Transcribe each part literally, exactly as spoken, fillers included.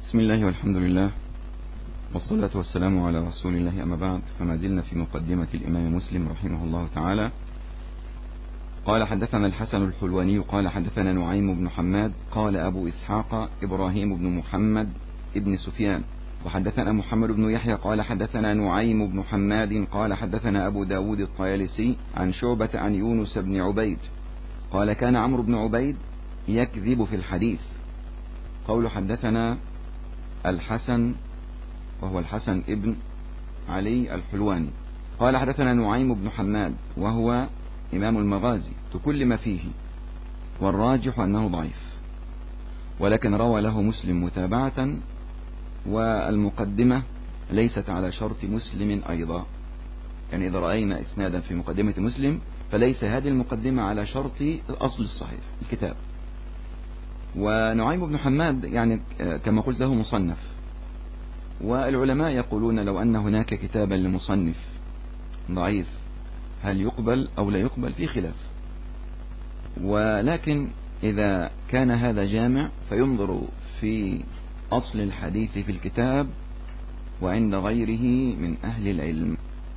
بسم الله والحمد لله والصلاة والسلام على رسول الله، أما بعد، فما زلنا في مقدمة الإمام مسلم رحمه الله تعالى. قال: حدثنا الحسن الحلواني قال حدثنا نعيم بن حماد قال أبو إسحاق إبراهيم بن محمد ابن سفيان، وحدثنا محمد بن يحيى قال حدثنا نعيم بن حماد قال حدثنا أبو داود الطيالسي عن شعبة عن يونس بن عبيد قال: كان عمرو بن عبيد يكذب في الحديث. قول حدثنا الحسن وهو الحسن ابن علي الحلواني قال حدثنا نعيم بن حماد وهو إمام المغازي تكلم فيه، والراجح أنه ضعيف، ولكن روى له مسلم متابعة، والمقدمة ليست على شرط مسلم أيضا. يعني إذا رأينا إسنادا في مقدمة مسلم فليس هذه المقدمة على شرط الأصل الصحيح الكتاب. ونعيم بن حماد يعني كما قلت له مصنف، والعلماء يقولون لو أن هناك كتابا لمصنف ضعيف هل يقبل أو لا يقبل في خلاف، ولكن إذا كان هذا جامع فينظر في أصل الحديث في الكتاب وعند غيره من أهل العلم.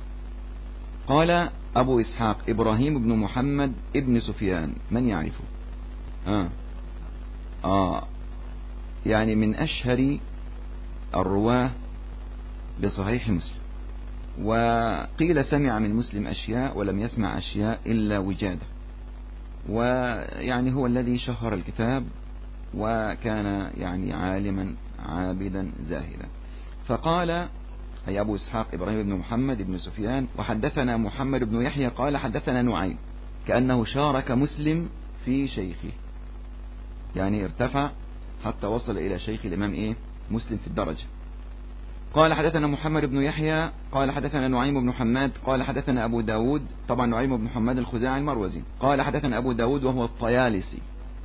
قال أبو إسحاق إبراهيم بن محمد ابن سفيان، من يعرفه؟ آه. آه يعني من أشهر الرواه لصحيح مسلم، وقيل سمع من مسلم أشياء ولم يسمع أشياء إلا وجاده، ويعني هو الذي شهر الكتاب وكان يعني عالما عابدا زاهدا. فقال أي أبو إسحاق إبراهيم بن محمد بن سفيان: وحدثنا محمد بن يحيى قال حدثنا نعيم، كأنه شارك مسلم في شيخه، يعني ارتفع حتى وصل إلى شيخ الإمام إيه مسلم في الدرجة. قال حدثنا محمد بن يحيى قال حدثنا نعيم بن حماد قال حدثنا أبو داود، طبعا نعيم بن حماد الخزاعي المروزي، قال حدثنا أبو داود وهو الطيالسي،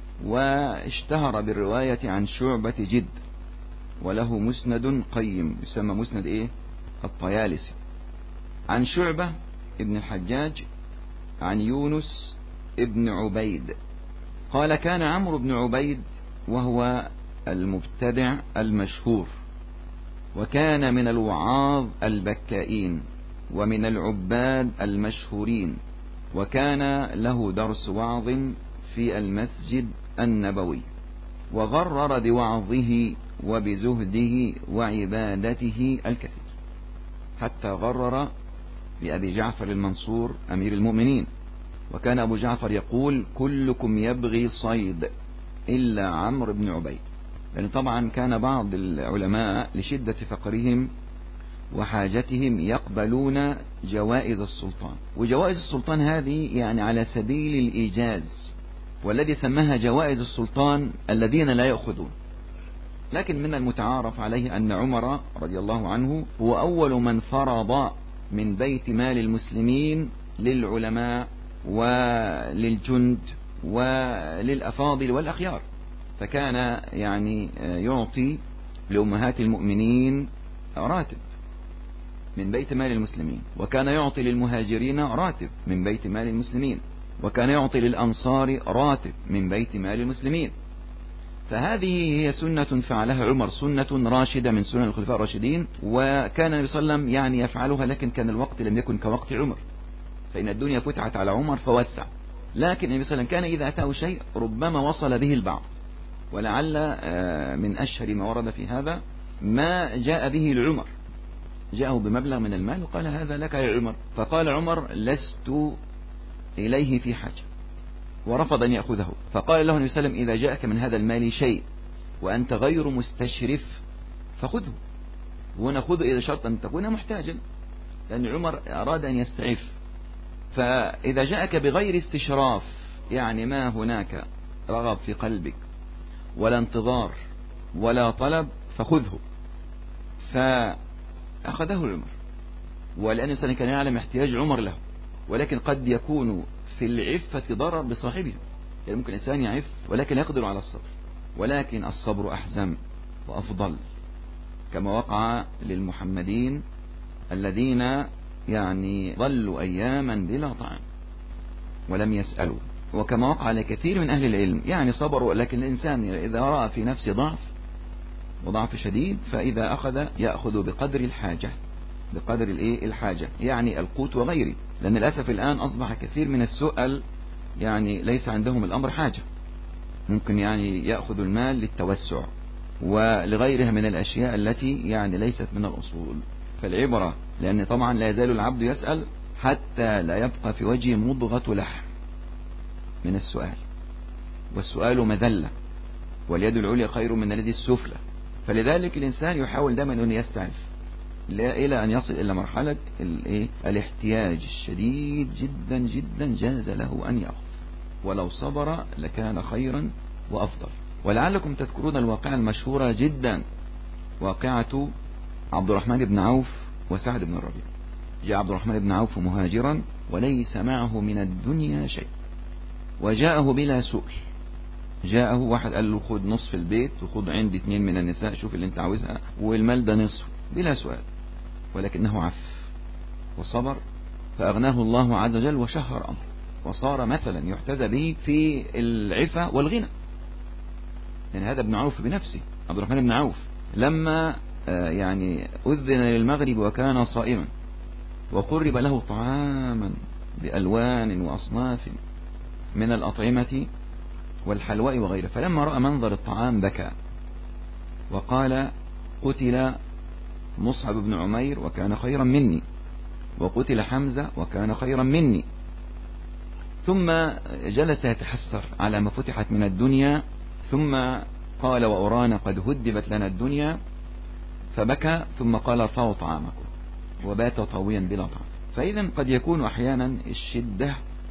واشتهر بالرواية عن شعبة جد، وله مسند قيم يسمى مسند إيه الطيالسي، عن شعبة ابن الحجاج عن يونس ابن عبيد قال: كان عمرو بن عبيد وهو المبتدع المشهور، وكان من الوعاظ البكائين ومن العباد المشهورين، وكان له درس وعظ في المسجد النبوي، وغرر بوعظه وبزهده وعبادته الكثير، حتى غرر بأبي جعفر المنصور أمير المؤمنين. وكان أبو جعفر يقول: كلكم يبغي صيد إلا عمرو بن عبيد. يعني طبعا كان بعض العلماء لشدة فقرهم وحاجتهم يقبلون جوائز السلطان، وجوائز السلطان هذه يعني على سبيل الإيجاز، والذي سماها جوائز السلطان الذين لا يأخذون. لكن من المتعارف عليه أن عمر رضي الله عنه هو أول من فرض من بيت مال المسلمين للعلماء وللجند وللأفاضل والأخيار، فكان يعني يعطي لأمهات المؤمنين راتب من بيت مال المسلمين، وكان يعطي للمهاجرين راتب من بيت مال المسلمين، وكان يعطي للأنصار راتب من بيت مال المسلمين. فهذه هي سنة فعلها عمر، سنة راشدة من سنن الخلفاء الراشدين، وكان النبي صلى الله عليه وسلم يعني يفعلها، لكن كان الوقت لم يكن كوقت عمر، فإن الدنيا فتحت على عمر فوسع. لكن النبي صلى الله عليه وسلم كان إذا أتاه شيء ربما وصل به البعض، ولعل من أشهر ما ورد في هذا ما جاء به لعمر، جاءه بمبلغ من المال وقال: هذا لك يا عمر، فقال عمر: لست إليه في حاجة، ورفض أن يأخذه. فقال له النبي صلى الله عليه وسلم: إذا جاءك من هذا المال شيء وأنت غير مستشرف فخذه، ونأخذه إذا شرط أن تكون محتاجا، لأن عمر أراد أن يستعف. فإذا جاءك بغير استشراف، يعني ما هناك رغب في قلبك ولا انتظار ولا طلب، فخذه. فأخذه عمر، ولأن الإنسان كان يعلم احتياج عمر له، ولكن قد يكون في العفة ضرر بصاحبه، يعني ممكن الإنسان يعف ولكن يقدر على الصبر، ولكن الصبر أحزم وأفضل، كما وقع للمحمدين الذين يعني ظلوا أياما بلا طعام ولم يسألوا، وكما وقع لكثير من أهل العلم يعني صبروا، لكن الإنسان إذا رأى في نفسه ضعف وضعف شديد، فإذا أخذ يأخذ بقدر الحاجة، بقدر الايه الحاجة، يعني القوت وغيره. لأن للأسف الآن أصبح كثير من السؤال يعني ليس عندهم الأمر حاجة، ممكن يعني يأخذ المال للتوسع ولغيرها من الأشياء التي يعني ليست من الأصول. فالعبرة، لأن طبعا لا يزال العبد يسأل حتى لا يبقى في وجهه مضغة لحم من السؤال، والسؤال مذلة، واليد العليا خير من اليد السفلى. فلذلك الإنسان يحاول دائما أن يستعف إلى أن يصل إلى مرحلة الاحتياج الشديد جدا جدا، جاز له أن يأخذ، ولو صبر لكان خيرا وأفضل. ولعلكم تذكرون الواقعة المشهورة جدا، واقعة عبد الرحمن بن عوف وسعد بن الربيع. جاء عبد الرحمن بن عوف مهاجرا وليس معه من الدنيا شيء، وجاءه بلا سؤل. جاءه واحد قال له خذ نصف البيت وخذ عندي اثنين من النساء، شوف اللي انت عاوزها، والمال ده نصف، بلا سؤال، ولكنه عف وصبر، فأغناه الله عز وجل وشهر أمره، وصار مثلا يحتذى به في العفة والغنى. يعني هذا ابن عوف بنفسه، عبد الرحمن بن عوف، لما يعني أذن للمغرب وكان صائما وقرب له طعاما بألوان وأصناف من الأطعمة والحلواء وغيره، فلما رأى منظر الطعام بكى وقال قتل مصعب بن عمير وكان خيرا مني، وقتل حمزة وكان خيرا مني. ثم جلس يتحسر على ما فتحت من الدنيا، ثم قال وأرانا قد هدبت لنا الدنيا، فبكى ثم قال ارفعوا طعامكم، وبات طاويا بلا طعام. فإذا قد يكون أحيانا الشدة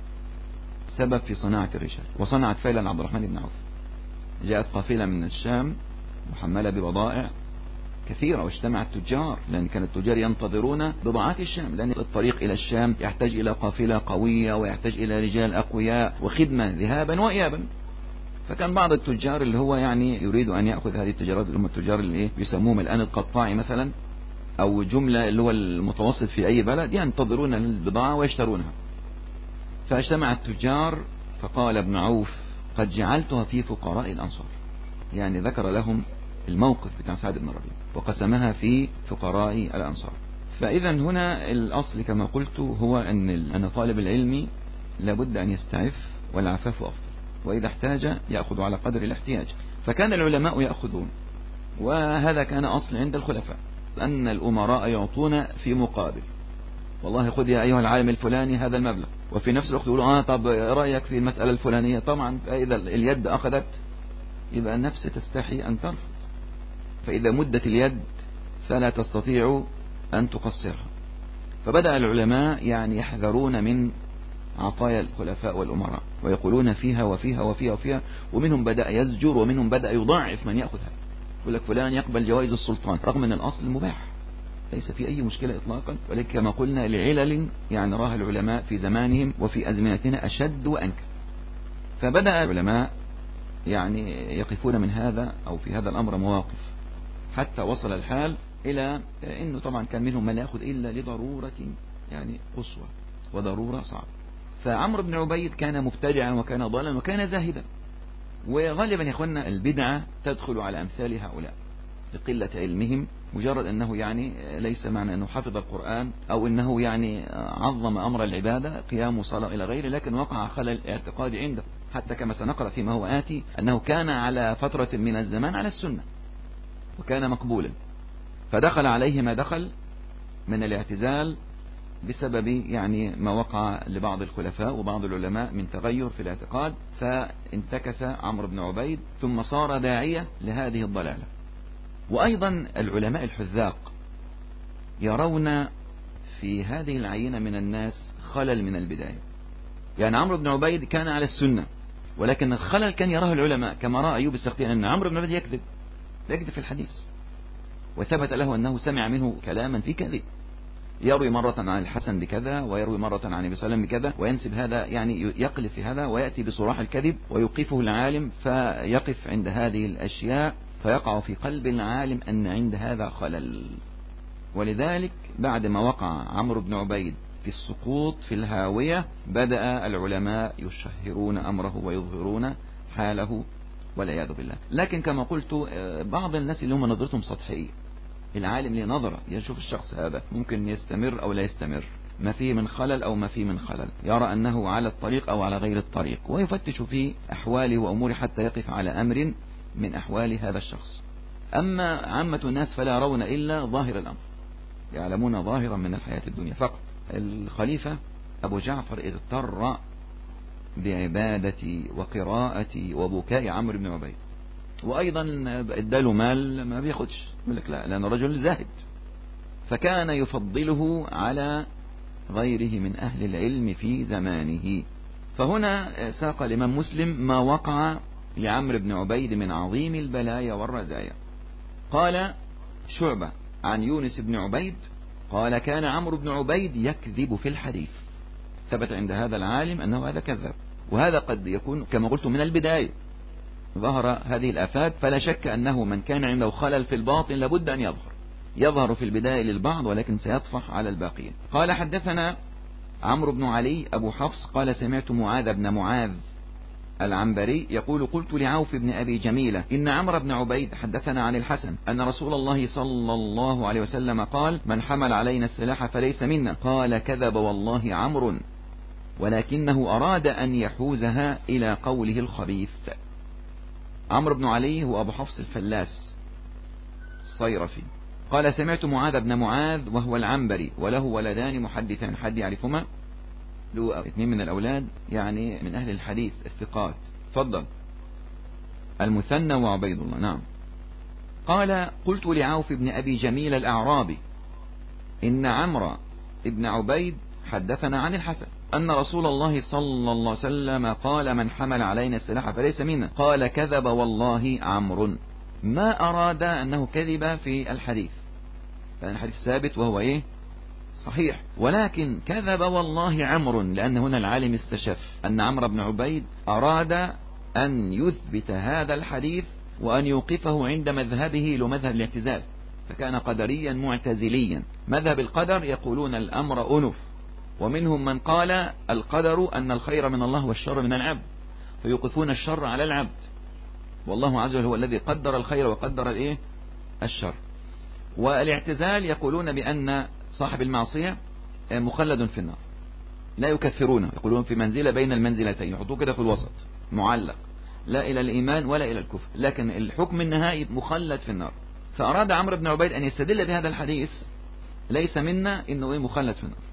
سبب في صناعة الرجال، وصنعت فعلا عبد الرحمن بن عوف. جاءت قافلة من الشام محملة ببضائع كثيرة، واجتمع التجار، لأن كان التجار ينتظرون بضاعات الشام، لأن الطريق إلى الشام يحتاج إلى قافلة قوية ويحتاج إلى رجال أقوياء وخدمة ذهابا وإيابا. فكان بعض التجار اللي هو يعني يريد أن يأخذ هذه التجارات، اللي هم التجار اللي إيه يسموهم الآن القطاعي مثلا، أو جملة اللي هو المتوسط في أي بلد، ينتظرون البضاعة ويشترونها. فاجتمع التجار، فقال ابن عوف قد جعلتها في فقراء الأنصار، يعني ذكر لهم الموقف بتاع سعد بن ربيع وقسمها في فقراء الأنصار. فإذا هنا الأصل كما قلت هو أن أن طالب العلم لابد أن يستعف، والعفاف أفضل، وإذا احتاج يأخذ على قدر الاحتياج. فكان العلماء يأخذون، وهذا كان أصل عند الخلفاء، أن الأمراء يعطون في مقابل، والله خذ يا أيها العالم الفلاني هذا المبلغ، وفي نفس الوقت يقولوا آه طب رأيك في المسألة الفلانية. طبعا إذا اليد أخذت يبقى النفس تستحي أن ترفض، فإذا مدت اليد فلا تستطيع أن تقصرها. فبدأ العلماء يعني يحذرون من عطايا الخلفاء والأمراء، ويقولون فيها وفيها وفيها وفيها، ومنهم بدأ يزجر، ومنهم بدأ يضاعف من يأخذها، يقول لك فلان يقبل جوائز السلطان، رغم أن الأصل مباح ليس في أي مشكلة إطلاقا، ولكن كما قلنا لعلل يعني راها العلماء في زمانهم وفي أزمنتنا أشد وأنكى. فبدأ العلماء يعني يقفون من هذا أو في هذا الأمر مواقف، حتى وصل الحال إلى أنه طبعا كان منهم من يأخذ إلا لضرورة يعني قصوى وضرورة صعبة. فعمرو بن عبيد كان مبتدعا وكان ضالا وكان زاهدا، وغالبا يا اخوانا البدعة تدخل على أمثال هؤلاء لقلة علمهم، مجرد أنه يعني ليس معنى أنه حفظ القرآن أو أنه يعني عظم أمر العبادة قيام وصلاة إلى غيره، لكن وقع خلل اعتقادي عنده، حتى كما سنقرأ فيما هو آتي أنه كان على فترة من الزمان على السنة وكان مقبولا، فدخل عليه ما دخل من الاعتزال بسبب يعني ما وقع لبعض الخلفاء وبعض العلماء من تغير في الاعتقاد، فانتكس عمرو بن عبيد ثم صار داعية لهذه الضلالة. وأيضا العلماء الحذاق يرون في هذه العينة من الناس خلل من البداية. يعني عمرو بن عبيد كان على السنة، ولكن الخلل كان يراه العلماء، كما رأى أيوب السختياني أن عمرو بن عبيد يكذب يكذب في الحديث، وثبت له أنه سمع منه كلاما في كذب، يروي مرة عن الحسن بكذا ويروي مرة عن النبي صلى الله عليه وسلم بكذا، وينسب هذا يعني يقلب في هذا، ويأتي بصراح الكذب ويوقفه العالم فيقف عند هذه الأشياء، فيقع في قلب العالم أن عند هذا خلل. ولذلك بعد ما وقع عمرو بن عبيد في السقوط في الهاوية، بدأ العلماء يشهرون أمره ويظهرون حاله والعياذ بالله. لكن كما قلت بعض الناس اللي هم نظرتهم سطحية، العالم له نظرة يشوف الشخص هذا ممكن يستمر أو لا يستمر، ما فيه من خلل أو ما فيه من خلل، يرى أنه على الطريق أو على غير الطريق، ويفتش في أحواله وأموره حتى يقف على أمر من أحوال هذا الشخص. أما عامة الناس فلا يرون إلا ظاهر الأمر، يعلمون ظاهرا من الحياة الدنيا فقط. الخليفة أبو جعفر اغتر بعبادة وقراءة وبكاء عمرو بن عبيد، وأيضا اداله مال ما بياخدش، يقول لك لا، لأنه رجل زاهد، فكان يفضله على غيره من أهل العلم في زمانه. فهنا ساق الإمام مسلم ما وقع لعمرو بن عبيد من عظيم البلايا والرزايا. قال شعبة عن يونس بن عبيد قال كان عمرو بن عبيد يكذب في الحديث. ثبت عند هذا العالم أنه هذا كذاب، وهذا قد يكون كما قلت من البداية ظهر هذه الآفات، فلا شك أنه من كان عنده خلل في الباطن لابد أن يظهر يظهر في البداية للبعض ولكن سيطفح على الباقين. قال حدثنا عمرو بن علي أبو حفص قال سمعت معاذ بن معاذ العنبري يقول قلت لعوف بن أبي جميلة إن عمرو بن عبيد حدثنا عن الحسن أن رسول الله صلى الله عليه وسلم قال من حمل علينا السلاح فليس منا. قال كذب والله عمرو ولكنه أراد أن يحوزها إلى قوله الخبيث. عمرو بن علي هو أبو حفص الفلاس الصيرفي قال سمعت معاذ بن معاذ وهو العنبري وله ولدان محدثان، حد يعرفهما؟ له اثنين من الأولاد يعني من أهل الحديث الثقات. فضل المثنى وعبيد الله. نعم. قال قلت لعوف بن أبي جميل الأعرابي إن عمرو بن عبيد حدثنا عن الحسن أن رسول الله صلى الله عليه وسلم قال من حمل علينا السلاح فليس منا. قال كذب والله عمرو، ما أراد أنه كذب في الحديث لأن الحديث ثابت وهو إيه صحيح، ولكن كذب والله عمرو لأن هنا العالم استشف أن عمرو بن عبيد أراد أن يثبت هذا الحديث وأن يوقفه عند مذهبه لمذهب الاعتزال، فكان قدريا معتزليا. مذهب القدر يقولون الأمر أنف، ومنهم من قال القدر أن الخير من الله والشر من العبد، فيوقفون الشر على العبد، والله عز وجل هو الذي قدر الخير وقدر الايه الشر. والاعتزال يقولون بأن صاحب المعصية مخلد في النار، لا يكفرونه، يقولون في منزلة بين المنزلتين، يحطوه كده في الوسط معلق، لا إلى الإيمان ولا إلى الكفر، لكن الحكم النهائي مخلد في النار. فأراد عمرو بن عبيد أن يستدل بهذا الحديث ليس منا إنه إيه مخلد في النار.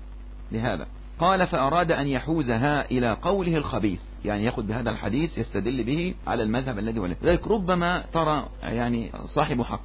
لهذا قال فأراد أن يحوزها إلى قوله الخبيث، يعني يأخذ بهذا الحديث يستدل به على المذهب الذي وله. ذلك ربما ترى يعني صاحب حق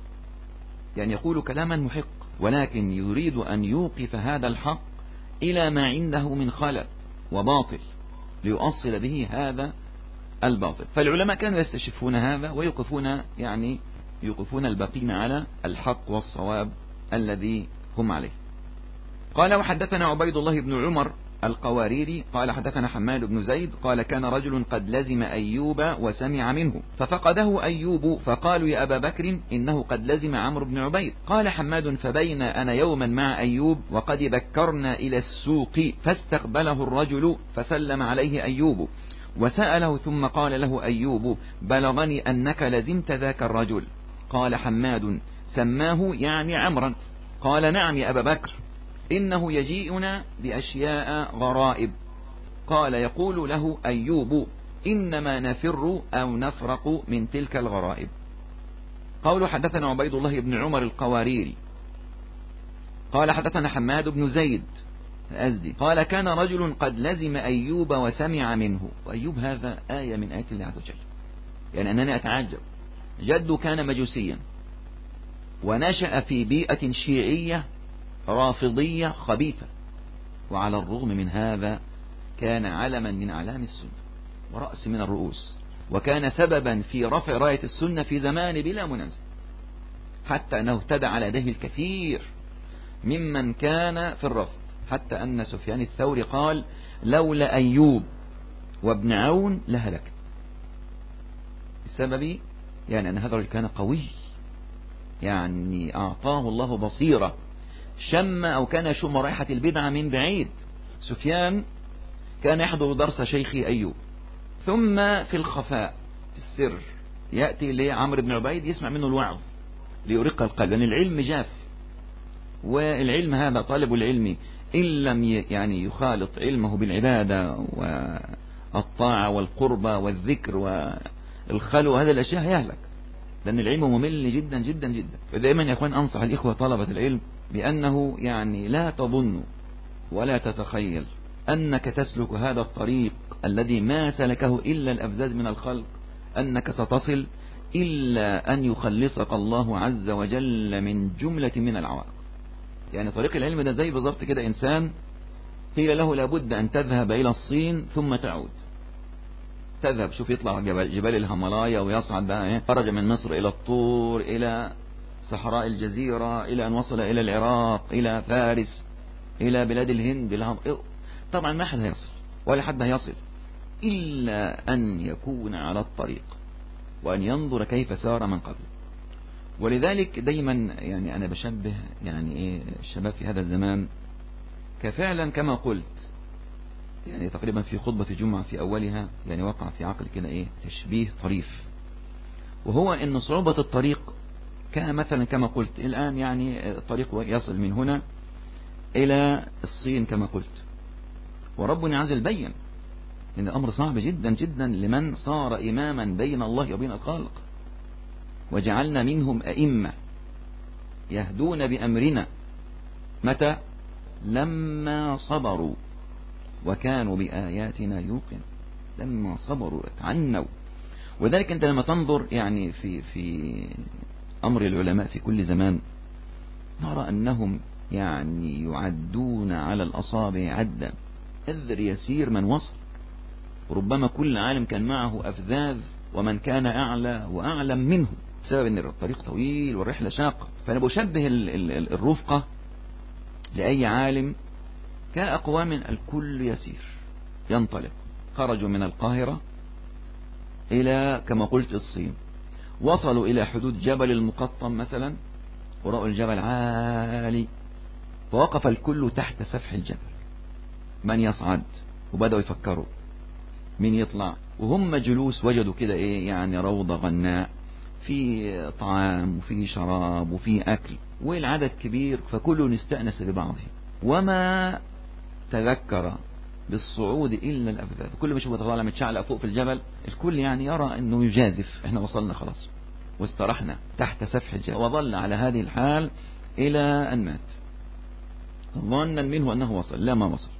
يعني يقول كلاما محق، ولكن يريد أن يوقف هذا الحق إلى ما عنده من خلل وباطل ليؤصل به هذا الباطل. فالعلماء كانوا يستشفون هذا ويوقفون يعني يوقفون الباقين على الحق والصواب الذي هم عليه. قال وحدثنا عبيد الله بن عمر القواريري قال حدثنا حماد بن زيد قال كان رجل قد لزم أيوب وسمع منه ففقده أيوب فقالوا يا أبا بكر إنه قد لزم عمرو بن عبيد. قال حماد فبين أنا يوما مع أيوب وقد بكرنا إلى السوق فاستقبله الرجل فسلم عليه أيوب وسأله ثم قال له أيوب بلغني أنك لزمت ذاك الرجل. قال حماد سماه يعني عمرا. قال نعم يا أبا بكر إنه يجيئنا بأشياء غرائب. قال يقول له أيوب إنما نفر أو نفرق من تلك الغرائب. قول حدثنا عبيد الله بن عمر القواريري قال حدثنا حماد بن زيد الأزدي قال كان رجل قد لزم أيوب وسمع منه. وأيوب هذا آية من آيات الله عز وجل، يعني أنني أتعجب، جده كان مجوسيا ونشأ في بيئة شيعية رافضية خبيثة، وعلى الرغم من هذا كان علما من أعلام السنة ورأس من الرؤوس، وكان سببا في رفع راية السنة في زمان بلا منازع، حتى أنه اهتدى على يديه الكثير ممن كان في الرفض، حتى أن سفيان الثوري قال لولا أيوب وابن عون لهلكت. السبب يعني أن هذا الرجل كان قوي، يعني أعطاه الله بصيرة، شم أو كان يشم رائحة البدعة من بعيد. سفيان كان يحضر درس شيخي أيوب، ثم في الخفاء في السر يأتي لعمرو بن عبيد يسمع منه الوعظ ليرق القلب، لأن العلم جاف، والعلم هذا طالب العلم إن لم يعني يخالط علمه بالعبادة والطاعة والقربة والذكر والخلو هذه الأشياء يهلك، لأن العلم ممل جدا جدا جدا. فدائما يا أخوان أنصح الإخوة طلبة العلم بأنه يعني لا تظن ولا تتخيل أنك تسلك هذا الطريق الذي ما سلكه إلا الأفزاز من الخلق أنك ستصل إلا أن يخلصك الله عز وجل من جملة من العوائق. يعني طريق العلم ده زي بالظبط كده إنسان قيل له لابد أن تذهب إلى الصين ثم تعود، تذهب شوف يطلع جبال, جبال الهيمالايا ويصعد بقى ايه، خرج من مصر إلى الطور إلى صحراء الجزيرة إلى أن وصل إلى العراق إلى فارس إلى بلاد الهند الهم... طبعا ما حد هيصل ولا حد هيصل إلا أن يكون على الطريق وأن ينظر كيف سار من قبل. ولذلك دايما يعني أنا بشبه يعني إيه الشباب في هذا الزمان كفعلا كما قلت، يعني تقريبا في خطبة جمعة في أولها يعني وقع في عقل كده إيه تشبيه طريف، وهو إن صعوبة الطريق كان مثلا كما قلت الآن يعني الطريق يصل من هنا إلى الصين كما قلت، وربنا عز وجل بين إن الأمر صعب جدا جدا لمن صار إماما بين الله وبين الخالق. وجعلنا منهم أئمة يهدون بأمرنا متى لما صبروا وكانوا بآياتنا يوقن، لما صبروا اتعنوا. وذلك أنت لما تنظر يعني في في أمر العلماء في كل زمان نرى أنهم يعني يعدون على الأصابع عدا، أذر يسير من وصل، وربما كل عالم كان معه أفذاذ ومن كان أعلى وأعلم منه، بسبب أن الطريق طويل والرحلة شاقة. فأنا بشبه الرفقة لأي عالم كأقوام الكل يسير ينطلق، خرجوا من القاهرة إلى كما قلت الصين، وصلوا إلى حدود جبل المقطم مثلا ورأوا الجبل عالي، فوقف الكل تحت سفح الجبل، من يصعد، وبدأوا يفكروا من يطلع، وهم جلوس وجدوا كده إيه يعني روضة غناء في طعام وفي شراب وفي أكل والعدد كبير، فكل استأنس ببعضه وما تذكر بالصعود إلا الأفذاذ. كل ما يشوف طالع متشعلق فوق في الجبل الكل يعني يرى أنه يجازف، احنا وصلنا خلاص واسترحنا تحت سفح الجبل، وظل على هذه الحال إلى أن مات ظنا منه أنه وصل، لا ما وصل،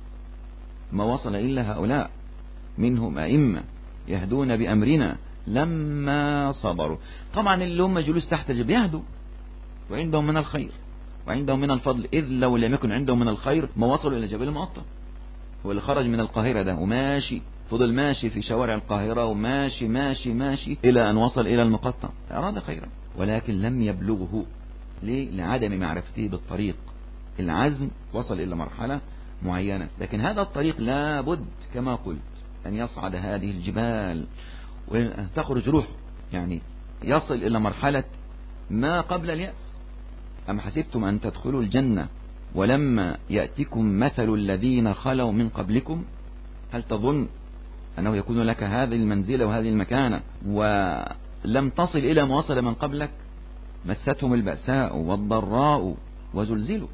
ما وصل إلا هؤلاء منهم أئمة يهدون بأمرنا لما صبروا. طبعا اللي هم جلوس تحت الجبل يهدوا وعندهم من الخير وعندهم من الفضل، إذ لو لم يكن عندهم من الخير ما وصلوا إلى جبل المقطم. هو اللي خرج من القاهرة ده وماشي فضل ماشي في شوارع القاهرة وماشي ماشي ماشي إلى أن وصل إلى المقطم، أراد خيرا ولكن لم يبلغه، ليه؟ لعدم معرفته بالطريق. العزم وصل إلى مرحلة معينة، لكن هذا الطريق لابد كما قلت أن يصعد هذه الجبال وأن تخرج روحه، يعني يصل إلى مرحلة ما قبل اليأس. أم حسبتم أن تدخلوا الجنة ولما يأتكم مثل الذين خلوا من قبلكم، هل تظن أنه يكون لك هذه المنزلة وهذه المكانة ولم تصل إلى ما وصل من قبلك؟ مستهم البأساء والضراء وزلزلوا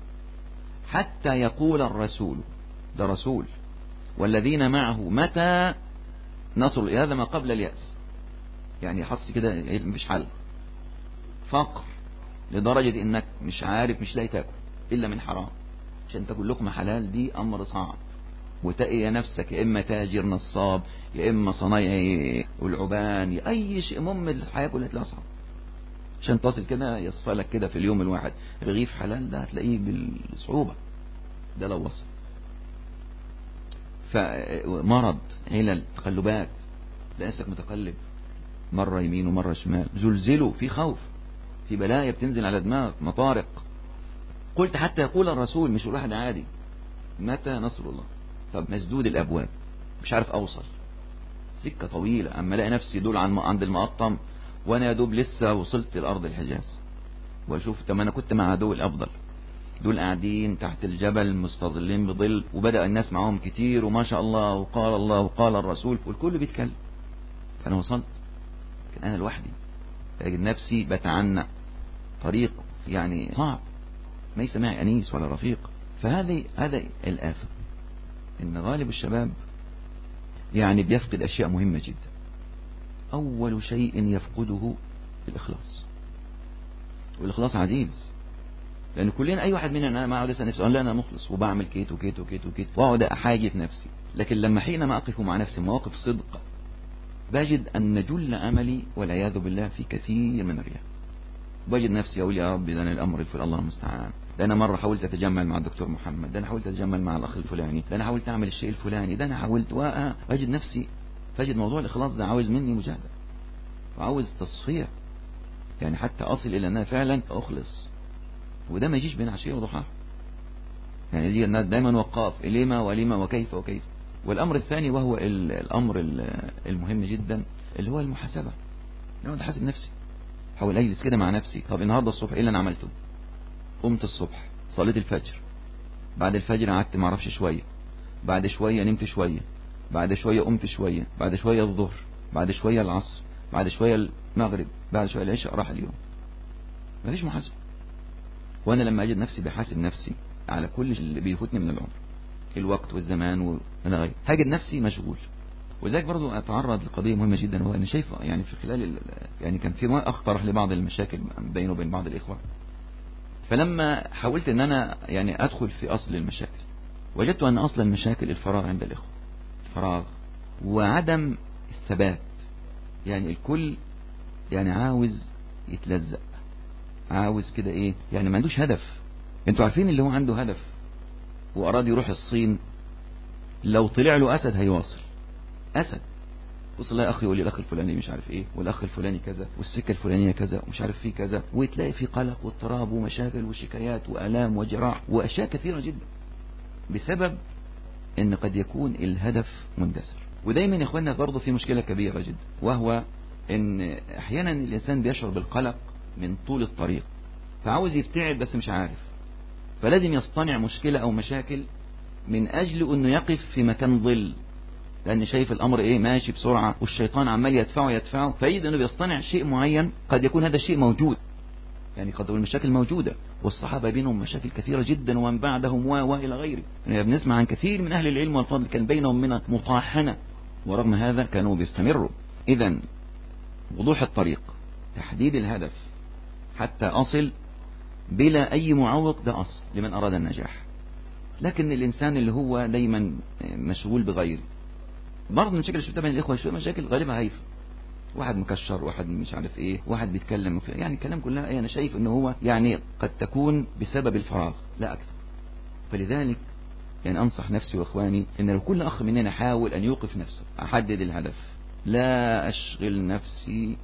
حتى يقول الرسول، ده رسول، والذين معه متى نصر، هذا ما قبل اليأس، يعني حص كده مفيش حل، فقر لدرجة انك مش عارف مش لاقي تاكل الا من حرام، عشان تاكل لقمة حلال دي امر صعب، وتقي نفسك يا اما تاجر نصاب يا اما صنايعي والعبان اي شيء، المهم الحياة كلها تلاقيها صعب عشان تصل كده يصفى لك كده في اليوم الواحد رغيف حلال، ده هتلاقيه بالصعوبة ده لو وصل. فمرض علل تقلبات، لأنك متقلب مرة يمين ومرة شمال، زلزلوا في خوف في بلايا بتنزل على دماغ مطارق. قلت حتى يقول الرسول، مش واحد عادي، متى نصر الله؟ طب مسدود الأبواب مش عارف أوصل، سكة طويلة، أما الاقي نفسي دول عند المقطم وأنا يا دوب لسه وصلت لأرض الحجاز، وأشوف طب أنا كنت مع دول أفضل، دول قاعدين تحت الجبل مستظلين بظل وبدأ الناس معهم كتير وما شاء الله وقال الله وقال الرسول والكل بيتكلم. فأنا وصلت، لكن أنا لوحدي أجد نفسي بتعنى طريق يعني صعب، ليس معي أنيس ولا رفيق. فهذه هذا الآفة، إن غالب الشباب يعني بيفقد أشياء مهمة جدا. أول شيء يفقده الإخلاص، والإخلاص عزيز، لأن كلنا أي واحد مننا أنا ما أقعد أسأل نفسي لا أنا مخلص وبعمل كيت وكيت وكيت وكيت وأقعد أحاجي في نفسي. لكن لما حينما أقف مع نفسي مواقف صدق بجد أن جل أملي والعياذ بالله في كثير من الرياء. بجد نفسي أقول يا رب ده أنا الأمر الفلاني الله المستعان، ده أنا مرة حاولت أتجمل مع الدكتور محمد، ده أنا حاولت أتجمل مع الأخ الفلاني، ده أنا حاولت أعمل الشيء الفلاني، ده أنا حاولت وأجد نفسي. فأجد موضوع الإخلاص ده عاوز مني مجاهدة وعاوز تصفية، يعني حتى أصل إلى أن أنا فعلا أخلص، وده ما يجيش بين عشية وضحاها. يعني دي الناس دايما وقاف لما ولما وكيف وكيف. والأمر الثاني وهو الأمر المهم جدا اللي هو المحاسبة. أنا أحاسب نفسي، حاول أجلس كده مع نفسي. طب النهاردة الصبح إيه اللي أنا عملته؟ قمت الصبح صليت الفجر، بعد الفجر قعدت ما اعرفش شوية، بعد شوية نمت شوية، بعد شوية قمت شوية، بعد شوية الظهر، بعد شوية العصر، بعد شوية المغرب، بعد شوية العشاء، راح اليوم. مفيش محاسبة. وأنا لما أجد نفسي بحاسب نفسي على كل اللي بيفوتني من العمر، الوقت والزمان ولا غير، هجد نفسي مشغول. وذلك برضو أتعرض لقضية مهمة جدا، وهو أنا شايف يعني في خلال يعني كان في ما أخطر لبعض المشاكل بينه وبين بعض الإخوة. فلما حاولت أن أنا يعني أدخل في أصل المشاكل، وجدت أن أصل المشاكل الفراغ عند الإخوة، الفراغ وعدم الثبات. يعني الكل يعني عاوز يتلزق، عاوز كده إيه، يعني ما عندوش هدف. انتوا عارفين اللي هو عنده هدف وأراد يروح الصين، لو طلع له أسد هيواصل. أسد وصل يا أخي، يقول لي الأخ الفلاني مش عارف إيه، والأخ الفلاني كذا، والسكة الفلانية كذا، ومش عارف فيه كذا، وتلاقي في قلق واضطراب ومشاكل وشكايات وآلام وجراح وأشياء كثيرة جدا، بسبب إن قد يكون الهدف مندثر. ودايما يا إخواننا برضه في مشكلة كبيرة جدا، وهو إن أحيانا الإنسان بيشعر بالقلق من طول الطريق، فعاوز يبتعد بس مش عارف، فلازم يصطنع مشكلة أو مشاكل من أجل أنه يقف في مكان ظل، لأن شايف الأمر إيه ماشي بسرعة والشيطان عمال يدفعه يدفعه، فيجد أنه بيصطنع شيء معين قد يكون هذا الشيء موجود. يعني قد تكون المشاكل موجودة، والصحابة بينهم مشاكل كثيرة جدا ومن بعدهم و وإلى غيره. يعني بنسمع عن كثير من أهل العلم والفضل كان بينهم من مطاحنة، ورغم هذا كانوا بيستمروا. إذن وضوح الطريق، تحديد الهدف حتى أصل بلا أي معوق، ده أصل لمن أراد النجاح. لكن الإنسان اللي هو دايما مشغول بغيره، برضه من مشاكل شفتها بين الإخوة شوية مشاكل غالبها هايفة، واحد مكشر، واحد مش عارف إيه، واحد بيتكلم يعني كلام كلها إيه، أنا شايف إنه هو يعني قد تكون بسبب الفراغ لا أكثر. فلذلك يعني أنصح نفسي وإخواني إن لو كل أخ مننا حاول أن يوقف نفسه، أحدد الهدف، لا أشغل نفسي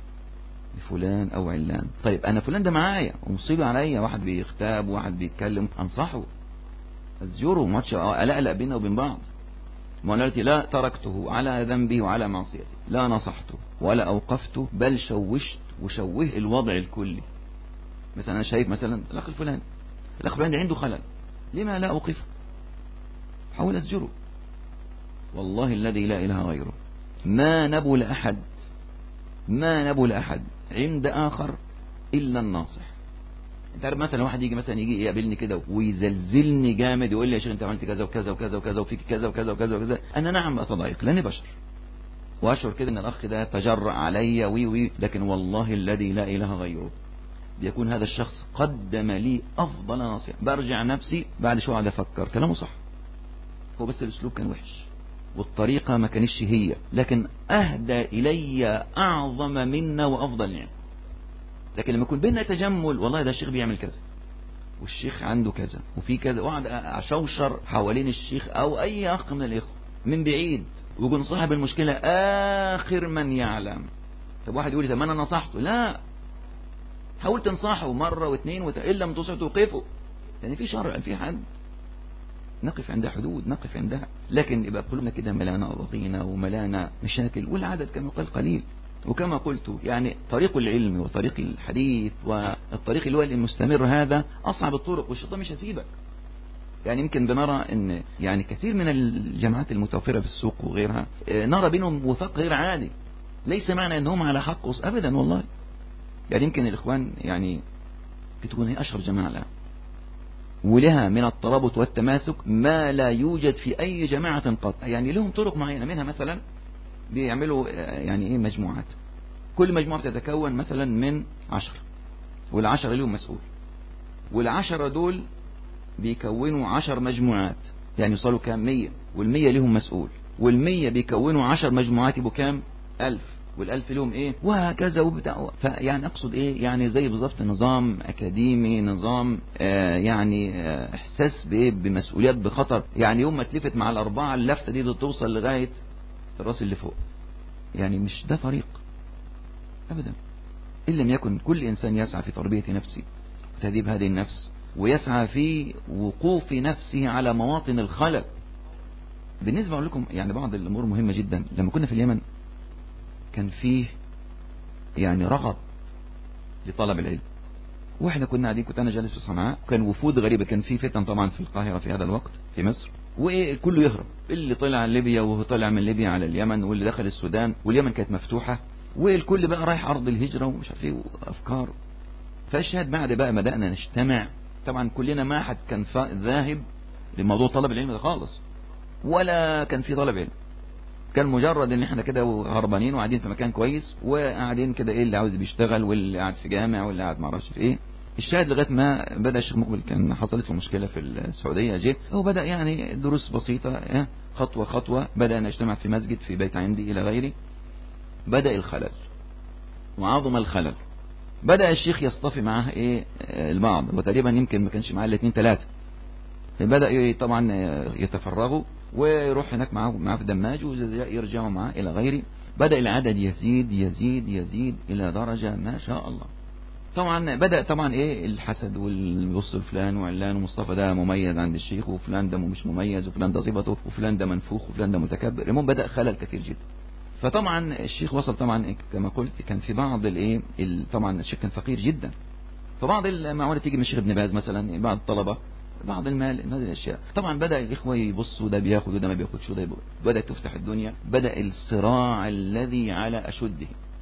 بفلان أو علان. طيب أنا فلان ده معايا ومصيبة عليا، واحد بيختاب وواحد بيتكلم، أنصحه أزجره، ما أقلق بينه وبين بعض. والتي لا تركته على ذنبي وعلى معصيتي، لا نصحته ولا أوقفته، بل شوشت وشوه الوضع الكلي. مثلا أنا شايف مثلا الأخ الفلاني الأخ الفلاني عنده خلل، لما لا أوقفه؟ حاول أزجره. والله الذي لا إله غيره ما نبل أحد ما نبل أحد عند آخر إلا الناصح. انت عارف مثلا واحد يجي مثلا يجي يقابلني كده ويزلزلني جامد، يقول لي يا شيخ انت عملت كذا وكذا وكذا وكذا وفيك كذا وكذا وكذا وكذا، انا نعم اتضايق لاني بشر، واشعر كده ان الاخ ده تجرأ عليا وي وي لكن والله الذي لا اله غيره بيكون هذا الشخص قدم لي افضل نصيحة. برجع نفسي بعد شويه قاعد افكر كلامه صح، هو بس الاسلوب كان وحش والطريقه ما كانتش هي، لكن اهدى الي اعظم منا وافضل نعم. لكن لما يكون بيننا تجمل، والله ده الشيخ بيعمل كذا والشيخ عنده كذا وفي كذا، واقعد اشوشر حوالين الشيخ او اي اخ من الاخوه من بعيد، ويكون صاحب المشكله اخر من يعلم. طب واحد يقول لي طب انا نصحته، لا، حاولت تنصحه مره واثنين وت... الا لم تستطع توقفه، يعني في شرع، في حد نقف عند حدود نقف عندها. لكن يبقى قلوبنا كده ملانا وبقينا وملانا مشاكل، والعدد كما قال قليل. وكما قلت يعني طريق العلم وطريق الحديث والطريق اللي هو المستمر هذا أصعب الطرق، والشيطان مش هسيبك. يعني يمكن بنرى ان يعني كثير من الجماعات المتوفرة في السوق وغيرها نرى بينهم وثاق غير عادي، ليس معنى أنهم على حق أبدا والله. يعني يمكن الإخوان يعني تكون هي أشهر جماعة الآن، ولها من الترابط والتماسك ما لا يوجد في أي جماعة قط. يعني لهم طرق معينة، منها مثلا بيعملوا يعني إيه مجموعات، كل مجموعة تتكون مثلا من عشر، والعشرة لهم مسؤول، والعشرة دول بيكونوا عشر مجموعات، يعني يوصلوا كام؟ مية، والمية لهم مسؤول، والمية بيكونوا عشر مجموعات يبقوا كام؟ ألف، والألف لهم إيه، وهكذا وبتاع. فيعني أقصد إيه، يعني زي بالظبط نظام أكاديمي، نظام آه يعني آه إحساس بإيه، بمسؤوليات، بخطر. يعني يوم ما تلفت مع الأربعة اللفتة دي توصل لغاية الراس اللي فوق. يعني مش ده طريق أبدا. إن لم يكن كل إنسان يسعى في تربية نفسه وتهذيب هذه النفس، ويسعى في وقوف نفسه على مواطن الخلل. بالنسبة أقول لكم يعني بعض الأمور مهمة جدا. لما كنا في اليمن كان فيه يعني رغب لطلب العلم، واحنا كنا قاعدين، كنت انا جالس في صنعاء، كان وفود غريبة، كان في فتن طبعا في القاهرة في هذا الوقت في مصر، وكله يهرب، اللي طلع ليبيا وهو طلع من ليبيا على اليمن، واللي دخل السودان، واليمن كانت مفتوحة، والكل بقى رايح أرض الهجرة ومش عارف ايه وأفكار. فالشاهد بعد بقى بدأنا نجتمع، طبعا كلنا ما حد كان ذاهب لموضوع طلب العلم ده خالص، ولا كان في طلب علم، كان مجرد ان احنا كده هربانين وقاعدين في مكان كويس، وقاعدين كده ايه، اللي عاوز بيشتغل، واللي قاعد في جامع، واللي قاعد ما اعرفش في ايه. الشاهد لغايه ما بدا الشيخ مقبل، كان حصلت له مشكله في السعوديه، جه هو بدا يعني دروس بسيطه، خطوه خطوه، بدا نجتمع في مسجد في بيت عندي الى غيره. بدا الخلل وعظم الخلل، بدا الشيخ يصطفي معاه ايه البعض، وتقريبا يمكن ما كانش معاه الاثنين ثلاثه، بدا طبعا يتفرغوا ويروح هناك معاه معاه في دماج، ويرجعوا معاه إلى غيره. بدأ العدد يزيد يزيد يزيد إلى درجة ما شاء الله. طبعا بدأ طبعا إيه الحسد، والبص فلان وعلان، ومصطفى ده مميز عند الشيخ، وفلان ده مش مميز، وفلان ده صفته، وفلان ده منفوخ، وفلان ده متكبر. المهم بدأ خلل كثير جدا. فطبعا الشيخ وصل طبعا كما قلت، كان في بعض الايه، طبعا الشيخ كان فقير جدا، فبعض المعونة تيجي من الشيخ ابن باز مثلا، بعض الطلبة، بعض المال، هذه الأشياء. طبعا بدأ الإخوة يبصوا، ده بياخد وده ما بياخدش، وده بدأ تفتح الدنيا، بدأ الصراع الذي على أشده.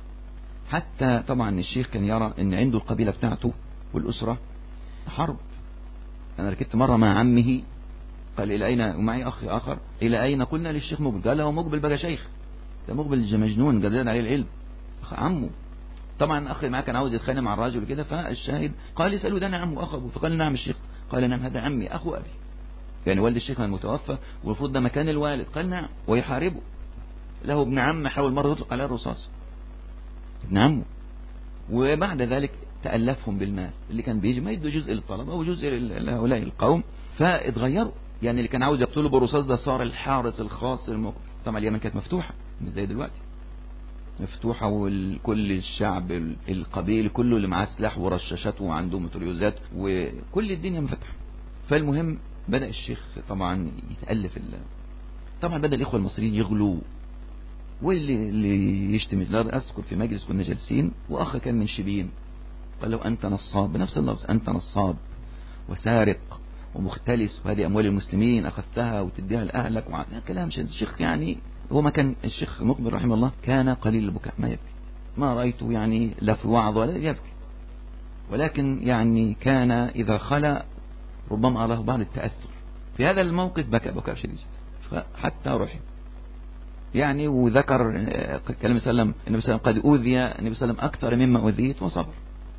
حتى طبعا الشيخ كان يرى أن عنده القبيلة بتاعته والأسرة حرب. أنا ركبت مرة مع عمه، قال إلى أين، ومعي أخ آخر، إلى أين؟ قلنا للشيخ مقبل. قال له مقبل بقى شيخ، ده مقبل مجنون، قدرنا عليه العلم عمه. طبعا أخي معاه كان عاوز يتخانق مع الراجل كده، فالشاهد قال يسأله ده نعم وأخوه، فقال نعم الشيخ، قال نعم هذا عمي أخو أبي، يعني والد الشيخ من المتوفى، والمفروض ده مكان الوالد. قال نعم، ويحاربه، له ابن عم حاول مرة يطلق عليه الرصاص، ابن عمه. وبعد ذلك تألفهم بالمال اللي كان بيجي، ما يدوا جزء للطلبة وجزء لهؤلاء القوم، فاتغيروا. يعني اللي كان عاوز يقتله بالرصاص ده صار الحارس الخاص المقبل. طبعا اليمن كانت مفتوحة مش زي دلوقتي، مفتوحة، وكل الشعب القبيل كله اللي معاه سلاح ورشاشات وعنده متريوزات، وكل الدنيا مفتحة. فالمهم بدأ الشيخ طبعا يتألف الله. طبعا بدأ الإخوة المصريين يغلوا، واللي اللي يشتم. أذكر في مجلس كنا جالسين، وأخ كان من شبين قال له أنت نصاب، بنفس اللفظ، أنت نصاب وسارق ومختلس، وهذه أموال المسلمين أخذتها وتديها لأهلك، وعلى كلام الشيخ. يعني هو ما كان الشيخ مقبل رحمه الله كان قليل البكاء، ما يبكي، ما رأيته يعني لا في وعظ ولا يبكي، ولكن يعني كان إذا خلى ربما له بعض التأثر. في هذا الموقف بكى بكاء شديد حتى رحم. يعني وذكر كلام سلم النبي صلى الله عليه وسلم قد أوذي النبي صلى الله عليه وسلم أكثر مما أوذيت وصبر،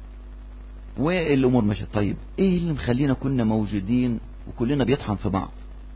والأمور مشت. طيب إيه اللي مخلينا كنا موجودين وكلنا بيطحن في بعض؟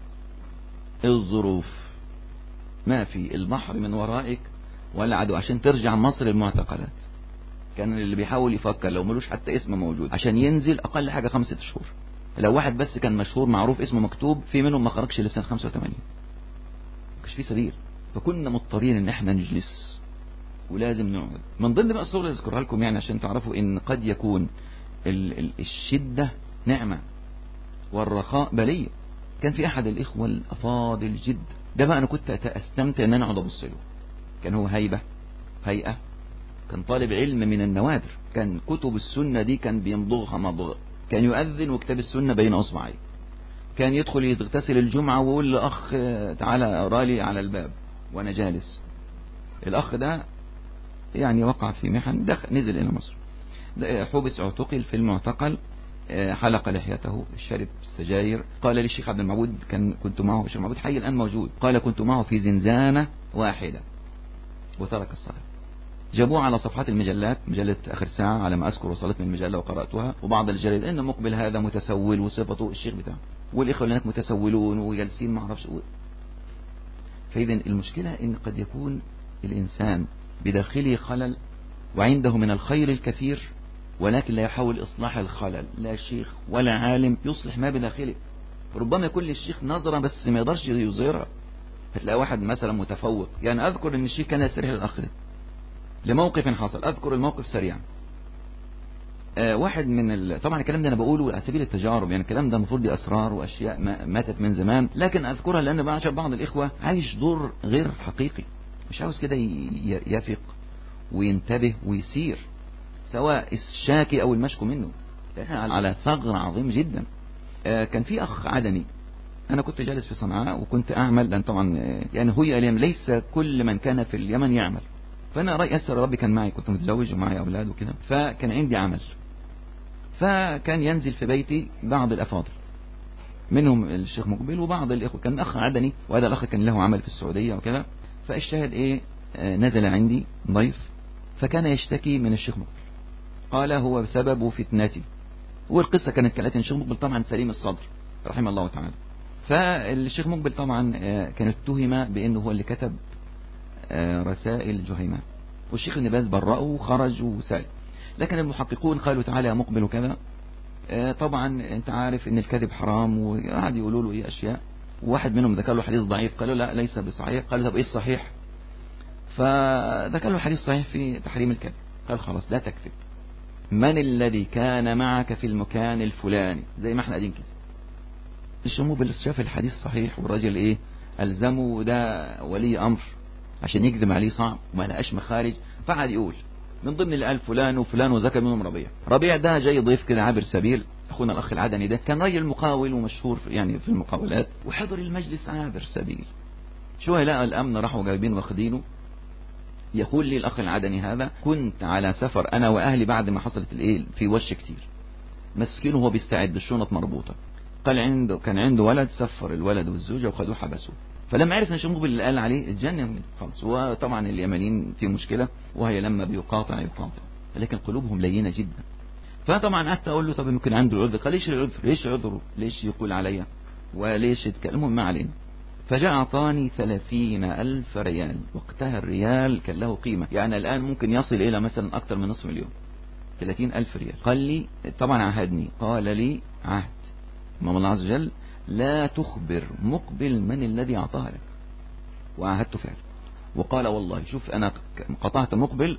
الظروف، ما في البحر من ورائك ولا عدو عشان ترجع مصر المعتقلات. كان اللي بيحاول يفكر لو ملوش حتى اسم موجود عشان ينزل أقل حاجة خمسة شهور. لو واحد بس كان مشهور معروف اسمه مكتوب، في منهم ما خرجش إلا في سنة خمسة وثمانين، مش في سبيل. فكنا مضطرين ان احنا نجلس ولازم نقعد. من ضمن بقى الصور اللي اذكرها لكم يعني عشان تعرفوا ان قد يكون ال ال الشدة نعمة والرخاء بلية. كان في احد الاخوة الافاضل جدا، ده بقى انا كنت استمتع ان انا اقعد ابص له. كان هو هيبة هيئة، كان طالب علم من النوادر، كان كتب السنة دي كان بيمضغها مضغ، كان يؤذن وكتاب السنة بين اصبعيه، كان يدخل يغتسل الجمعة ويقول لأخ تعالى اقرا لي على الباب وانا جالس. الاخ ده يعني وقع في محن، دخل نزل إلى مصر، حبس اعتقل في المعتقل، حلق لحيته، شرب السجاير. قال لي الشيخ عبد المعبود، كان كنت معه، الشيخ المعبود حي الآن موجود، قال كنت معه في زنزانة واحدة وترك الصلاة. جابوه على صفحات المجلات، مجلة آخر ساعة على ما أذكر، وصلتني المجلة وقرأتها، وبعض الجرائد إن مقبل هذا متسول وصفته الشيخ بتاعه، والإخوة هناك متسولون وجالسين ما أعرفش. فإذا المشكلة إن قد يكون الإنسان بداخله خلل وعنده من الخير الكثير، ولكن لا يحاول إصلاح الخلل. لا شيخ ولا عالم يصلح ما بداخله. ربما يكون للشيخ نظرة بس ما يقدرش يظهرها. هتلاقي واحد مثلا متفوق، يعني أذكر أن الشيخ كان يستريح للأخ ده لموقف حصل، أذكر الموقف سريعا. آه واحد من ال... طبعا الكلام ده أنا بقوله على سبيل التجارب، يعني الكلام ده المفروض دي أسرار وأشياء ما... ماتت من زمان، لكن أذكرها لأن بعشر بعض الإخوة عايش دور غير حقيقي، مش عاوز كده ي... يفق وينتبه ويسير، سواء الشاكي أو المشكو منه، لأنها على ثغر عظيم جدا. آه كان في أخ عدني، أنا كنت جالس في صنعاء وكنت أعمل، لأن طبعا يعني هو اليمن ليس كل من كان في اليمن يعمل، فأنا رأي أسر ربي كان معي، كنت متزوج ومعي أولاد وكده، فكان عندي عمل، فكان ينزل في بيتي بعض الأفاضل منهم الشيخ مقبل وبعض الإخوة. كان أخ عدني، وهذا الأخ كان له عمل في السعودية وكذا. فالشاهد إيه، آه نزل عندي ضيف، فكان يشتكي من الشيخ مقبل، قال هو بسبب فتنتي. والقصة كانت كالآتي: الشيخ مقبل طبعا سليم الصدر رحمه الله تعالى، فالشيخ مقبل طبعا كانت اتهم بأنه هو اللي كتب رسائل جهيمان، والشيخ ابن باز برأه وخرج وسال، لكن المحققون قالوا تعالى يا مقبل وكذا. طبعا انت عارف ان الكذب حرام، وقعد يقولوا له ايه اشياء، وواحد منهم ذكر له حديث ضعيف، قالوا لا ليس بصحيح، قال طب ايه الصحيح؟ فذكر له حديث صحيح في تحريم الكذب، قال خلاص لا تكذب، من الذي كان معك في المكان الفلاني، زي ما احنا قاعدين كده. الشيخ مقبل شاف الحديث صحيح، والراجل ايه ألزمه، ده ولي أمر عشان يكذب عليه صعب وما لقاش مخارج، فقعد يقول من ضمن اللي قال فلان وفلان، وذكر منهم ربيع. ربيع ده جاي ضيف كده عابر سبيل، أخونا الأخ العدني ده كان راجل مقاول ومشهور يعني في المقاولات، وحضر المجلس عابر سبيل. شوية لقى الأمن راحوا جايبين واخدينه. يقول لي الأخ العدني هذا: كنت على سفر أنا وأهلي بعد ما حصلت الإيه في وش كتير، مسكينه وهو بيستعد، الشنط مربوطة. قال عنده كان عنده ولد، سفر الولد والزوجة وخدوه حبسوه. فلما عرف ان الشيخ مقبل اللي قال عليه اتجنن خالص. وطبعا اليمنيين في مشكلة، وهي لما بيقاطع يقاطع، لكن قلوبهم لينة جدا. فطبعا قعدت اقول له طب يمكن عنده العذر، قال ليش العذر، ليش عذره، ليش يقول عليا وليش يتكلموا، ما علينا. فجاء اعطاني ثلاثين الف ريال، وقتها الريال كان له قيمة، يعني الان ممكن يصل الى مثلا اكثر من نصف مليون. ثلاثين الف ريال. قال لي طبعا عهدني، قال لي عهد امام الله عز وجل لا تخبر مقبل من الذي اعطاها لك، وعهدت فعلا. وقال والله شوف انا قطعت مقبل،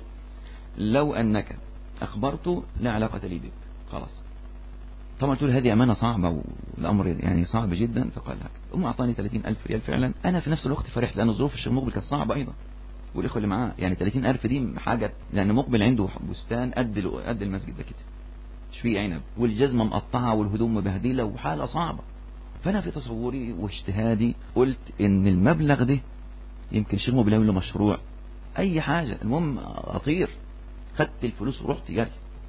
لو انك اخبرته لا علاقة لي بك، خلاص. طبعا تقول هذه امانة صعبة والامر يعني صعب جدا. فقال لك ام اعطاني ثلاثين الف ريال فعلا. انا في نفس الوقت فرحت، لان ظروف الشيخ مقبل كانت صعبة ايضا، والاخوه اللي معاه، يعني ثلاثين الف دي حاجة، لان مقبل عنده بستان قد قد المسجد ده كده، مش فيه عنب، والجزمة مقطعة والهدوم مبهدلة وحالة صعبة. فأنا في تصوري واجتهادي قلت إن المبلغ ده يمكن الشيخ مقبل يعمل له مشروع، أي حاجة، المهم أطير. خدت الفلوس ورحت جري،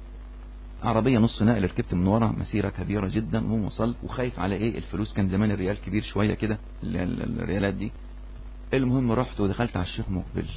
عربية نص نقل ركبت من ورا، مسيرة كبيرة جدا، المهم وصلت، وخايف على إيه الفلوس، كان زمان الريال كبير شوية كده الريالات دي. المهم رحت ودخلت على الشيخ مقبل،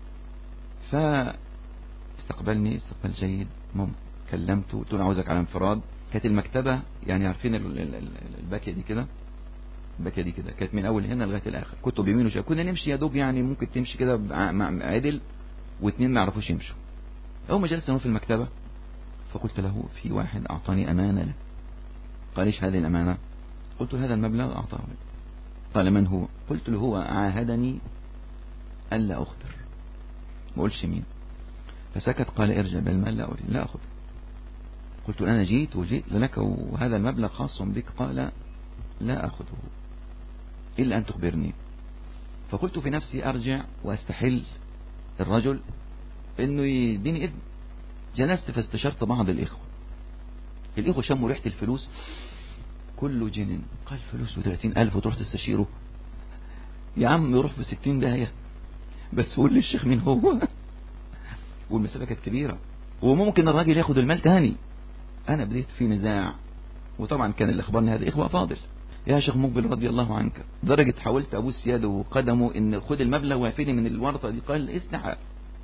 فاستقبلني استقبال جيد. مم كلمته قلت له عاوزك على انفراد. كانت المكتبة يعني عارفين الباكية دي كده، الباكية دي كده كانت من اول هنا لغاية الاخر، كتب يمين وشمال، كنا نمشي يا دوب، يعني ممكن تمشي كده عدل واثنين ما يعرفوش يمشوا. اول ما جلسنا في المكتبة فقلت له في واحد اعطاني امانة له. قال ايش هذه الامانة؟ قلت هذا المبلغ اعطاه لي. قال من هو؟ قلت له هو عاهدني الا اخبر، ما اقولش مين. فسكت. قال ارجع بالمال. لا اريد، لا اخذ. قلت أنا جيت وجيت لك وهذا المبلغ خاص بك. قال لا أخذه إلا أن تخبرني. فقلت في نفسي أرجع وأستحل الرجل إنه يديني إذن. جلست فاستشرت بعض الإخوة، الإخوة شموا ريحة الفلوس، كله جنن. قال فلوس وثلاثين ألف وتروح تستشيره؟ يا عم يروح بستين داهية، بس قول لي الشيخ مين هو. والمسافة كانت كبيرة، وممكن الراجل ياخد المال تاني. انا بديت في نزاع، وطبعا كان اللي اخبرني هذا اخوة فاضل، يا شيخ مقبل رضي الله عنك، درجة حاولت ابوس يده وقدمه ان خد المبلغ وعفيني من الورطة دي. قال استحى،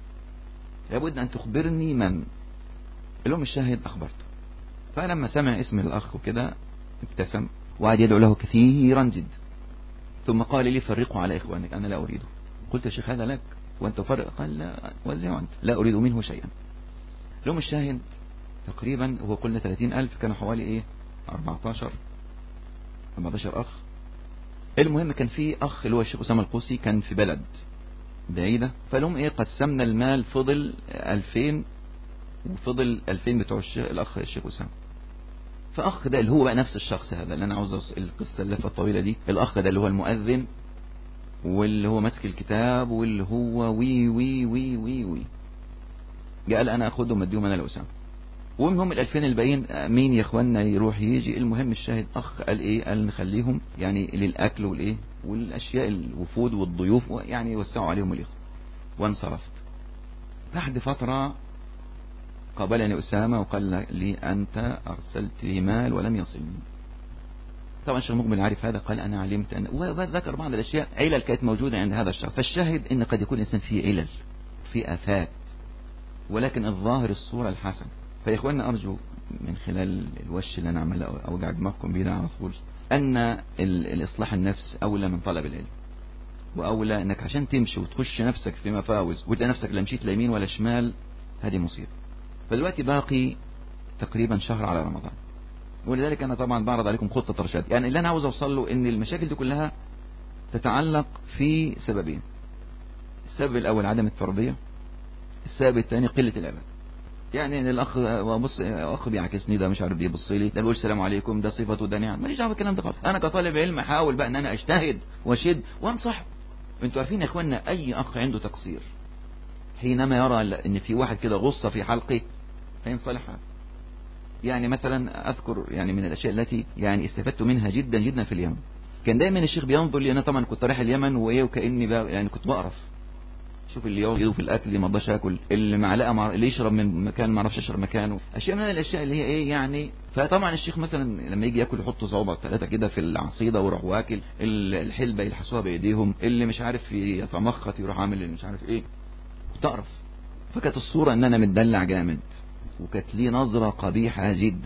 لابد ان تخبرني من. اليوم الشاهد اخبرته، فلما سمع اسم الاخ وكده ابتسم وقعد يدعو له كثيرا جدا، ثم قال لي فرقوا على اخوانك، انا لا اريده. قلت يا شيخ هذا لك وانت فرق. قال لا وزعوا انت، لا اريد منه شيئا. اليوم الشاهد تقريبا هو قلنا ثلاثين ألف، كانوا حوالي ايه أربعتاشر أربعتاشر اخ. المهم كان في اخ اللي هو الشيخ اسامه القوسي كان في بلد بعيدة، فلهم ايه قسمنا المال، فضل ألفين وفضل ألفين بتوع الشيخ الاخ الشيخ اسامه. فاخ ده اللي هو بقى نفس الشخص هذا اللي انا عاوز القصه اللفه الطويله دي، الاخ ده اللي هو المؤذن واللي هو ماسك الكتاب واللي هو وي وي وي وي وي قال انا اخدهم اديهم انا لاسامه. ومنهم الألفين الباقيين مين يا اخوانا يروح يجي. المهم الشاهد اخ قال ايه، قال نخليهم يعني للاكل والايه والاشياء الوفود والضيوف يعني يوسعوا عليهم الاخوه. وانصرفت. بعد فتره قابلني اسامه وقال لي انت ارسلت لي مال ولم يصلني. طبعا الشيخ مقبل عارف هذا، قال انا علمت ان، وذكر بعض الاشياء علل كانت موجوده عند هذا الشخص. فالشاهد ان قد يكون الانسان فيه علل، في افات، ولكن الظاهر الصوره الحسنه. فيا اخواننا ارجو من خلال الوش اللي انا عمال اوجع دماغكم بيه على طول ان الاصلاح النفس اولى من طلب العلم، واولى انك عشان تمشي وتخش نفسك في مفاوز وتلاقي نفسك لا مشيت لا يمين ولا شمال، هذه مصيبه. فدلوقتي باقي تقريبا شهر على رمضان، ولذلك انا طبعا بعرض عليكم خطه رشاد. يعني اللي انا عاوز اوصل له ان المشاكل دي كلها تتعلق في سببين. السبب الاول عدم التربيه، السبب الثاني قله العباده. يعني الاخ بص اخ بيعكسني، ده مش عارف بيبص لي، ده بيقول السلام عليكم، ده صفته، ده نعم، ماليش دعوه بالكلام ده خالص. انا كطالب علم احاول بقى ان انا اجتهد واشد وانصح. انتوا عارفين يا اخوانا اي اخ عنده تقصير حينما يرى ان في واحد كده غصه في حلقه هينصلح. يعني مثلا اذكر يعني من الاشياء التي يعني استفدت منها جدا جدا في اليمن، كان دايما الشيخ بينظر لي. انا طبعا كنت رايح اليمن وايه وكاني بقى يعني كنت بقرف، شوف اللي يقعد في الاكل ما رضاش اكل، اللي معلقه مع... اللي يشرب من مكان ما اعرفش اشرب مكانه، اشياء من الاشياء اللي هي ايه يعني. فطبعا الشيخ مثلا لما يجي ياكل يحط صوابع ثلاثه كده في العصيده ويروح واكل، الحلبه يلحسوها بايديهم، اللي مش عارف يتمخط يروح عامل اللي مش عارف ايه، كنت اعرف. فكانت الصوره ان انا متدلع جامد، وكانت لي نظره قبيحه جدا،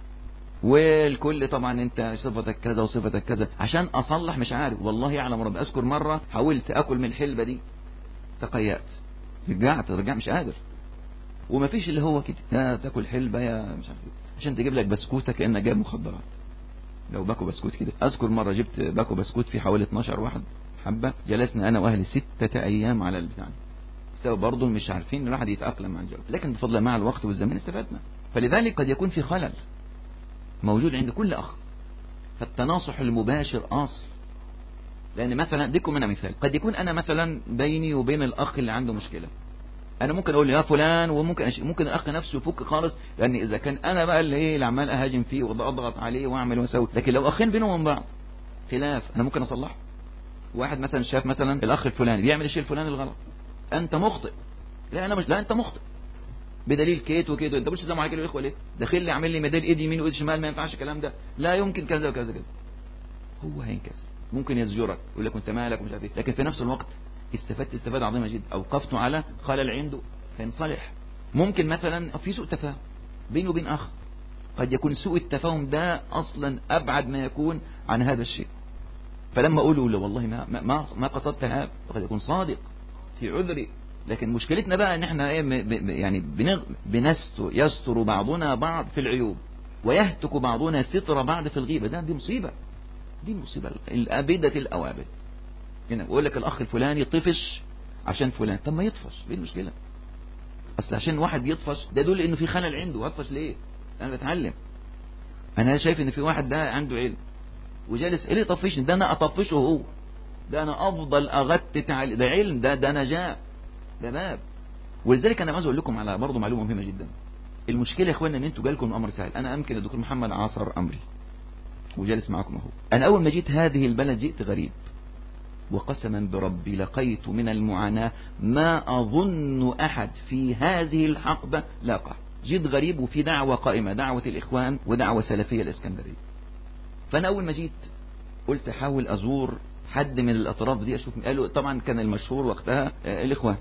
والكل طبعا انت صفتك كذا وصفتك كذا. عشان اصلح مش عارف والله يعلم رب. اذكر مره حاولت اكل من الحلبه دي، تقيأت، رجعت رجع مش قادر. وما فيش اللي هو كده يا تاكل حلبه يا مش عارف ايه عشان تجيب لك بسكوته كانك جايب مخدرات. لو باكو بسكوت كده، اذكر مره جبت باكو بسكوت في حوالي اتناشر واحد حبه، جلسنا انا واهلي ستة ايام على البتاع، بسبب برضه مش عارفين ان الواحد يتاقلم مع الجو. لكن بفضل مع الوقت والزمن استفدنا. فلذلك قد يكون في خلل موجود عند كل اخ، فالتناصح المباشر اصل. لان مثلا اديكم انا مثال، قد يكون انا مثلا بيني وبين الاخ اللي عنده مشكله، انا ممكن اقول له يا فلان، وممكن أش... ممكن الاخ نفسه يفك خالص، لان اذا كان انا بقى اللي ايه اللي عمال اهاجم فيه واضغط عليه واعمل واسوي. لكن لو اخين بينهم وبين بعض خلاف، انا ممكن اصلحه. واحد مثلا شاف مثلا الاخ الفلاني بيعمل الشيء الفلاني الغلط، انت مخطئ، لا انا مش، لا انت مخطئ بدليل كيت وكيت، انت مش السلام عليكم يا اخوه ليه؟ داخل لي عامل لي مداد ايد يمين وايد شمال، ما ينفعش الكلام ده، لا يمكن كذا وكذا كذا. هو هينكسر، ممكن يزجرك يقول لك انت مالك ومش عارف ايه، لكن في نفس الوقت استفدت استفاده عظيمه جدا، اوقفته على خلل عنده فينصلح. ممكن مثلا في سوء تفاهم بيني وبين اخ، قد يكون سوء التفاهم ده اصلا ابعد ما يكون عن هذا الشيء، فلما اقول له والله ما ما ما قصدت هذا، قد يكون صادق في عذري. لكن مشكلتنا بقى ان احنا ايه يعني بنستر يستر بعضنا بعض في العيوب، ويهتك بعضنا ستر بعض في الغيبه. ده دي مصيبه، دي مصيبه الابده الاوابد. هنا بقول لك الاخ الفلاني طفش عشان فلان، طب ما يطفش، ايه المشكله؟ اصل عشان واحد يطفش ده يدل انه في خلل عنده، هطفش ليه؟ انا بتعلم، انا شايف ان في واحد ده عنده علم وجالس ايه اللي يطفشني؟ ده انا اطفشه هو، ده انا افضل اغتت عليه، ده علم، ده ده نجاة، ده باب. ولذلك انا عاوز اقول لكم على برضه معلومه مهمه جدا. المشكله يا اخوانا ان انتوا جالكم الامر سهل. انا امكن الدكتور محمد عاصر امري وجالس معاكم اهو، انا اول ما جيت هذه البلد جئت غريب، وقسما بربي لقيت من المعاناة ما أظن أحد في هذه الحقبة لاقه. جيت غريب وفي دعوة قائمة، دعوة الإخوان ودعوة سلفية الإسكندرية. فأنا أول ما جيت قلت حاول أزور حد من الأطراف دي أشوف. قالوا طبعا كان المشهور وقتها الإخوان.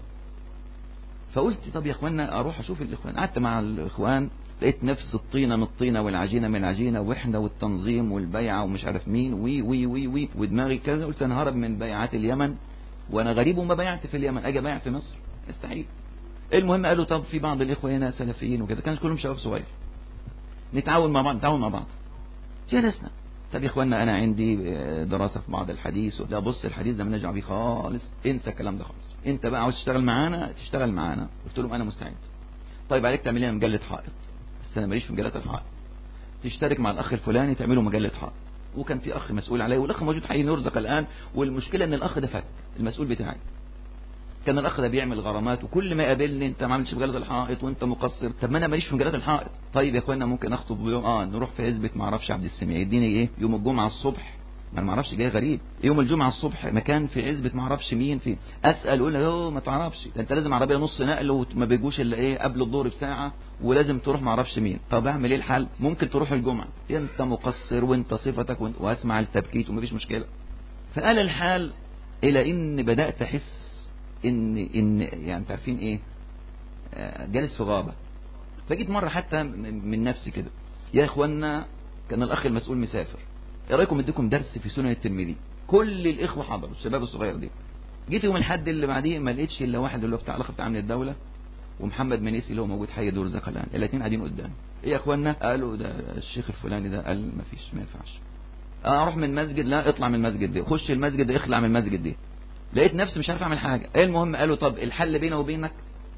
فقلت طب يا إخواننا أروح أشوف الإخوان. قعدت مع الإخوان لقيت نفس الطينة من الطينة والعجينة من العجينة، وإحنا والتنظيم والبيعة ومش عارف مين وي وي وي وي ودماغي كذا. قلت أنا هرب من بيعات اليمن وأنا غريب وما بيعت في اليمن، أجي بيع في مصر يستحيل. المهم قالوا طب في بعض الإخوة هنا سلفيين وكده، كانت كلهم شباب صغير، نتعاون مع بعض نتعاون مع بعض. جلسنا. طب يا إخواننا أنا عندي دراسة في بعض الحديث. لا بص الحديث ده مالناش دعوة بيه خالص، انسى الكلام ده خالص. أنت بقى عاوز تشتغل معانا تشتغل معانا. قلت لهم أنا مستعد. طيب عليك تعمل لنا مجلة حائط، بس أنا ماليش في مجلات الحائط. تشترك مع الأخ الفلاني تعملوا مجلة حائط. وكان في أخ مسؤول عليه، والأخ موجود حي يرزق الآن. والمشكلة إن الأخ ده فك المسؤول بتاعي. كان الأخ ده بيعمل غرامات، وكل ما يقابلني أنت ما عملتش مجلة الحائط وأنت مقصر. طب ما أنا ماليش في مجلات الحائط. طيب يا إخوانا ممكن أخطب بيوم اه نروح في عزبة ما اعرفش عبد السميع يديني إيه يوم الجمعة الصبح. ما انا ما اعرفش، جاي غريب يوم الجمعة الصبح مكان في عزبة ما اعرفش مين في. اسال اقول له ما تعرفش ده انت لازم عربيه نص نقل وما بيجوش الا ايه قبل الظهر بساعه، ولازم تروح ما اعرفش مين. طب اعمل ايه الحل؟ ممكن تروح الجمعة انت مقصر وانت صفتك وانت واسمع التبكيت ومفيش مشكلة. فقال الحال الى ان بدات احس ان ان يعني تعرفين ايه جالس في غابة. فجيت مرة حتى من نفسي كده يا اخوانا كان الاخ المسؤول مسافر، ايه رايكم اديكم درس في سنن الترمذي؟ كل الاخوه حضروا الشباب الصغير دي. جيت يوم الحد اللي بعديه ما لقيتش الا واحد اللي هو بتاع الاخ بتاع امن الدوله ومحمد منيسي اللي هو موجود حي دور زقلان، الاثنين قاعدين قدامي. ايه يا اخوانا؟ قالوا ده الشيخ الفلاني ده. قال ما فيش ما ينفعش. اروح من المسجد؟ لا اطلع من المسجد ده، خش المسجد ده، اخلع من المسجد ده. لقيت نفسي مش عارف اعمل حاجه. المهم قالوا طب الحل بينه وبينك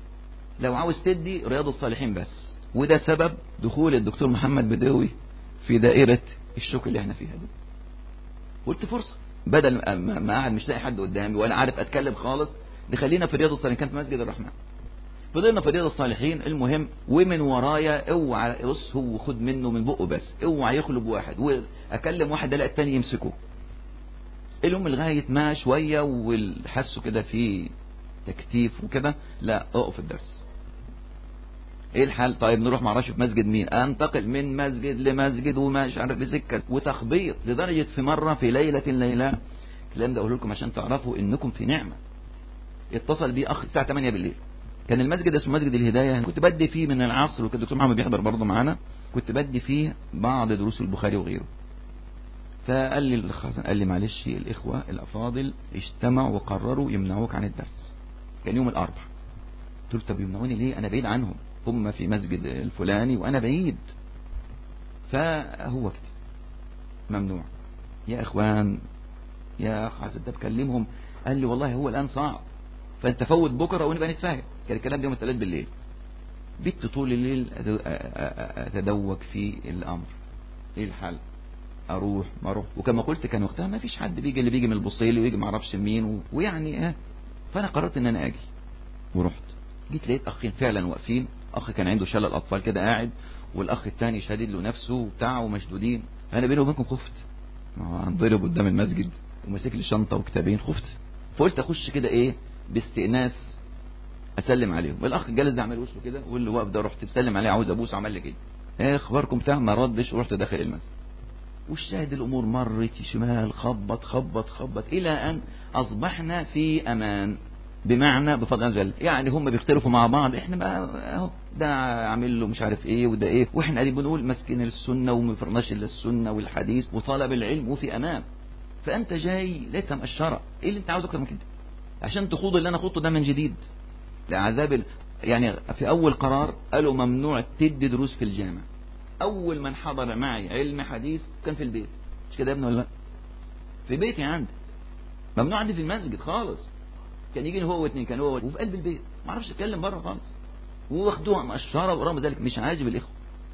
لو عاوز تدي رياض الصالحين بس، وده سبب دخول الدكتور محمد بدوي في دائره الشوك اللي احنا فيها دي. قلت فرصه بدل ما قاعد مش لاقي حد قدامي ولا عارف اتكلم خالص، نخلينا في رياض الصالحين. كان في مسجد الرحمن. فضلنا في رياض الصالحين. المهم ومن ورايا اوعى بص هو خد منه من بقه بس، اوعى يخلب واحد، واكلم واحد الاقي الثاني يمسكه. الام لغايه ما شويه وحسوا كده في تكتيف وكده، لا اقف الدرس. ايه الحل؟ طيب نروح معرفش في مسجد مين، انتقل من مسجد لمسجد ومش عارف بسكه وتخبيط، لدرجه في مره في ليله ليله الكلام ده اقول لكم عشان تعرفوا انكم في نعمه. اتصل بي اخ الساعه ثمانية بالليل، كان المسجد اسمه مسجد الهدايه، كنت بدي فيه من العصر وكان الدكتور محمد بيحضر برضه معانا، كنت بدي فيه بعض دروس البخاري وغيره. فقال لي الاخ حسن قال لي معلش الاخوه الافاضل اجتمعوا وقرروا يمنعوك عن الدرس. كان يوم الاربعاء. قلت له طب يمنعوني ليه؟ انا بعيد عنهم، هم في مسجد الفلاني وانا بعيد. فهو كده ممنوع. يا اخوان يا اخ حسن ده بكلمهم، قال لي والله هو الان صعب، فانت فوت بكره ونبقى نتفاهم. كان الكلام ده يوم الثلاث بالليل. بيت طول الليل اتدوك في الامر. ايه الحل؟ اروح ما اروح؟ وكما قلت كان وقتها ما فيش حد بيجي، اللي بيجي من البصيلي ويجي ما اعرفش مين و... ويعني اه فانا قررت ان انا اجي ورحت. جيت لقيت اخين فعلا واقفين، اخ كان عنده شلل اطفال كده قاعد، والاخ الثاني شادد له نفسه وبتاع ومشدودين. انا بيني وبينكم خفت، ما هو هنضرب قدام المسجد وماسك لي شنطه وكتابين، خفت. فقلت اخش كده ايه باستئناس اسلم عليهم. والاخ الجالس ده عمل وشه كده، واللي واقف ده رحت بسلم عليه عاوز ابوس، عمل لي كده ايه اخباركم بتاع، ما ردش ورحت داخل المسجد. والشاهد الامور مرت شمال، خبط خبط خبط الى ان اصبحنا في امان، بمعنى بفضل الله. يعني هم بيختلفوا مع بعض، احنا بقى اهو ده عامل له مش عارف ايه وده ايه، واحنا قاعدين بنقول ماسكين السنه وما فرناش الا السنه والحديث وطلب العلم وفي امان. فانت جاي لقيتها مقشره، ايه اللي انت عاوز اكتر من كده عشان تخوض اللي انا خضته ده من جديد لعذاب ال... يعني في اول قرار قالوا ممنوع تدي دروس في الجامع. اول من حضر معي علم حديث كان في البيت، مش كده يا ابني ولا لا؟ في بيتي عندي ممنوع، عندي في المسجد خالص. كان يجيني هو واثنين، كان هو وفي قلب البيت ما اعرفش اتكلم بره خالص، واخدوها مقشره. ورغم ذلك مش عاجب الاخوه،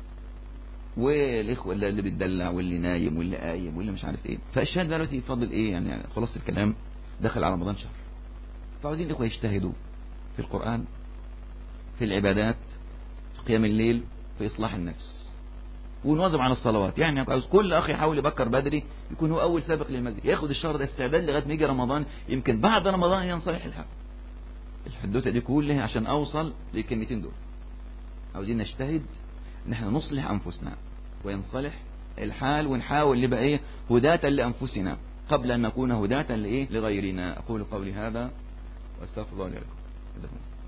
والاخوه اللي, اللي بتدلع واللي نايم واللي قايم واللي مش عارف ايه. فالشاهد دلوقتي فاضل ايه يعني؟ خلاص الكلام دخل على رمضان شهر، فعاوزين الاخوه يجتهدوا في القرآن، في العبادات، في قيام الليل، في إصلاح النفس. ونواظب على الصلوات. يعني عاوز كل اخ يحاول يبكر بدري، يكون هو اول سابق للمسجد، ياخد الشهر ده استعداد لغايه ما يجي رمضان، يمكن بعد رمضان ينصلح الحال. الحدوته دي كلها عشان اوصل للكلمتين دول. عاوزين نجتهد ان احنا نصلح انفسنا وينصلح الحال، ونحاول نبقى ايه هداة لانفسنا قبل ان نكون هداة لايه لغيرنا. اقول قولي هذا واستغفر الله لي ولكم.